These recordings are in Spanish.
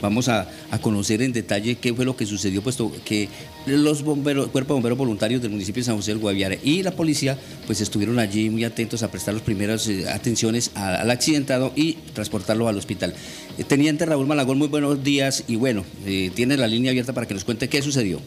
vamos a conocer en detalle qué fue lo que sucedió, puesto que los bomberos, Cuerpo de Bomberos Voluntarios del municipio de San José del Guaviare y la policía pues estuvieron allí muy atentos a prestar las primeras atenciones al accidentado y transportarlo al hospital. Teniente Raúl Malagón, muy buenos días y bueno, tiene la línea abierta para que nos cuente qué sucedió.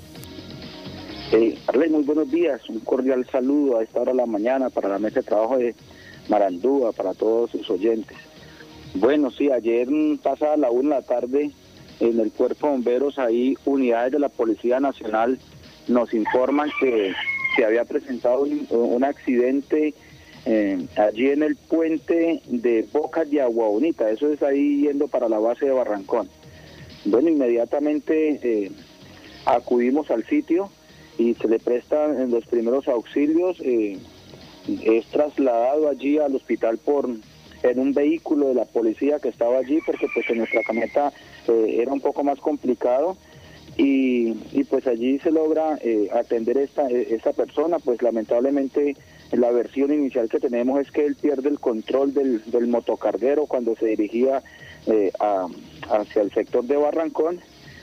Arley, muy buenos días, un cordial saludo a esta hora de la mañana para la mesa de trabajo de Marandúa, para todos sus oyentes. Bueno, sí, ayer pasada la 1 de la tarde en el Cuerpo de Bomberos, ahí unidades de la Policía Nacional nos informan que se había presentado un accidente allí en el puente de Bocas de Agua Bonita, eso es ahí yendo para la base de Barrancón. Bueno, inmediatamente acudimos al sitio y se le prestan los primeros auxilios, es trasladado allí al hospital en un vehículo de la policía que estaba allí, porque pues en nuestra camioneta era un poco más complicado, y pues allí se logra atender esta persona. Pues lamentablemente la versión inicial que tenemos es que él pierde el control del motocarguero cuando se dirigía hacia el sector de Barrancón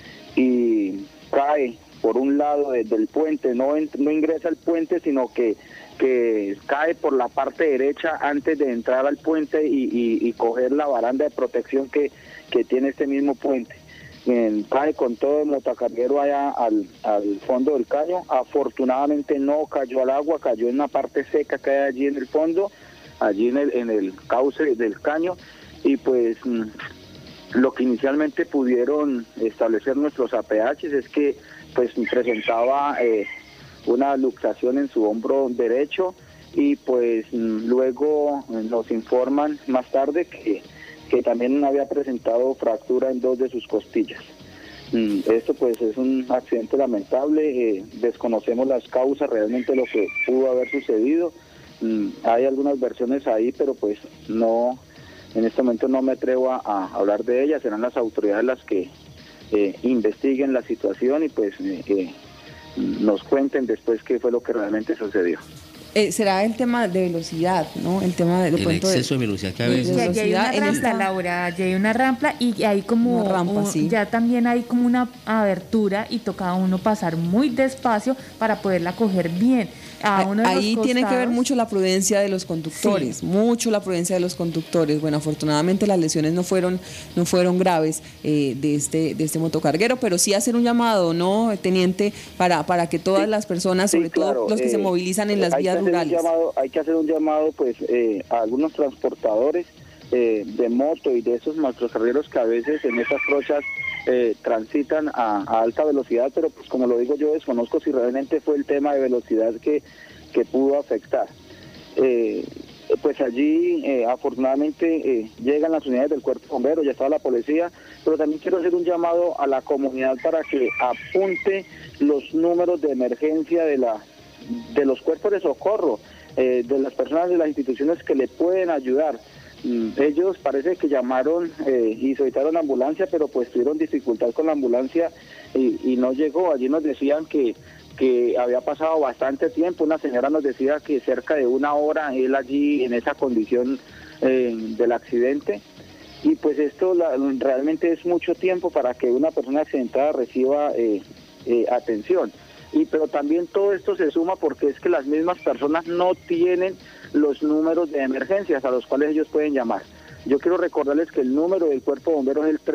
y cae por un lado del puente, no ingresa al puente, sino que cae por la parte derecha antes de entrar al puente y coger la baranda de protección que tiene este mismo puente. Cae con todo el motocarguero allá al fondo del caño. Afortunadamente no cayó al agua, cayó en una parte seca que hay allí en el fondo, allí en el cauce del caño, y pues lo que inicialmente pudieron establecer nuestros APH es que pues presentaba una luxación en su hombro derecho, y pues luego nos informan más tarde que también había presentado fractura en 2 de sus costillas. Esto pues es un accidente lamentable, desconocemos las causas realmente de lo que pudo haber sucedido. Hay algunas versiones ahí, pero pues no, en este momento no me atrevo a hablar de ellas. Serán las autoridades las que investiguen la situación y pues nos cuenten después qué fue lo que realmente sucedió. Será el tema de velocidad, ¿no? El tema de exceso de velocidad que a veces. Allí hay una rampla, Laura, allí hay una rampla y hay como una rampa, sí. Ya también hay como una abertura y toca a uno pasar muy despacio para poderla coger bien. Ahí tiene que ver mucho la prudencia de los conductores, sí. Mucho la prudencia de los conductores. Bueno, afortunadamente las lesiones no fueron graves de este motocarguero, pero sí hacer un llamado, ¿no, teniente? Para que todas las personas, sobre todo los que se movilizan en las vías rurales. Hay que hacer un llamado pues a algunos transportadores de moto y de esos motocargueros que a veces en esas trochas transitan a alta velocidad, pero pues como lo digo yo, desconozco si realmente fue el tema de velocidad que pudo afectar. Pues allí afortunadamente llegan las unidades del Cuerpo de Bomberos, ya está la policía, pero también quiero hacer un llamado a la comunidad para que apunte los números de emergencia de los cuerpos de socorro, de las personas de las instituciones que le pueden ayudar. Ellos parece que llamaron y solicitaron ambulancia, pero pues tuvieron dificultad con la ambulancia y no llegó. Allí nos decían que había pasado bastante tiempo. Una señora nos decía que cerca de 1 hora él allí en esa condición del accidente, y pues esto realmente es mucho tiempo para que una persona accidentada reciba atención. Pero también todo esto se suma porque es que las mismas personas no tienen los números de emergencias a los cuales ellos pueden llamar. Yo quiero recordarles que el número del Cuerpo de Bomberos es el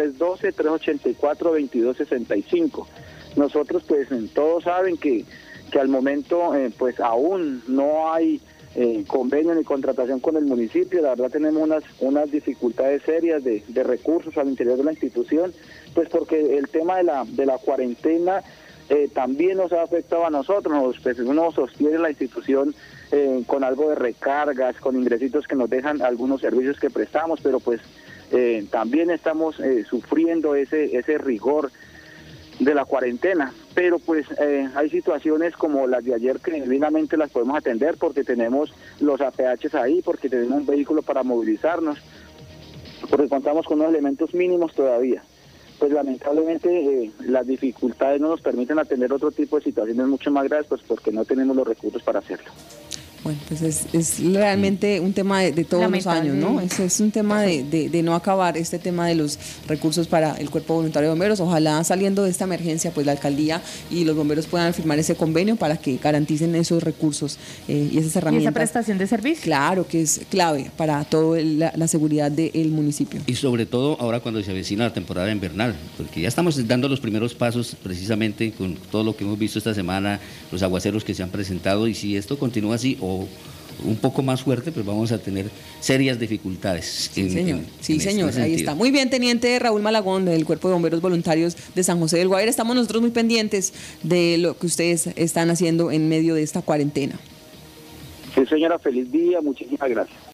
312-384-2265. Nosotros pues todos saben que al momento pues aún no hay convenio ni contratación con el municipio. La verdad tenemos unas dificultades serias de recursos al interior de la institución, pues porque el tema de la cuarentena también nos ha afectado a nosotros. Uno sostiene la institución con algo de recargas, con ingresitos que nos dejan algunos servicios que prestamos, pero pues también estamos sufriendo ese rigor de la cuarentena. Pero pues hay situaciones como las de ayer que divinamente las podemos atender porque tenemos los APHs ahí, porque tenemos un vehículo para movilizarnos, porque contamos con unos elementos mínimos todavía. Pues lamentablemente las dificultades no nos permiten atender otro tipo de situaciones mucho más graves, pues porque no tenemos los recursos para hacerlo. Bueno, pues es realmente un tema de todos los años, ¿no? Es un tema de no acabar este tema de los recursos para el Cuerpo Voluntario de Bomberos. Ojalá saliendo de esta emergencia, pues la alcaldía y los bomberos puedan firmar ese convenio para que garanticen esos recursos y esas herramientas. ¿Y esa prestación de servicio? Claro, que es clave para toda la seguridad del municipio. Y sobre todo ahora cuando se avecina la temporada invernal, porque ya estamos dando los primeros pasos precisamente con todo lo que hemos visto esta semana, los aguaceros que se han presentado, y si esto continúa así o un poco más fuerte, pues vamos a tener serias dificultades. Sí, señor, ahí está. Muy bien, teniente Raúl Malagón, del Cuerpo de Bomberos Voluntarios de San José del Guaviare. Estamos nosotros muy pendientes de lo que ustedes están haciendo en medio de esta cuarentena. Sí, señora, feliz día, muchísimas gracias.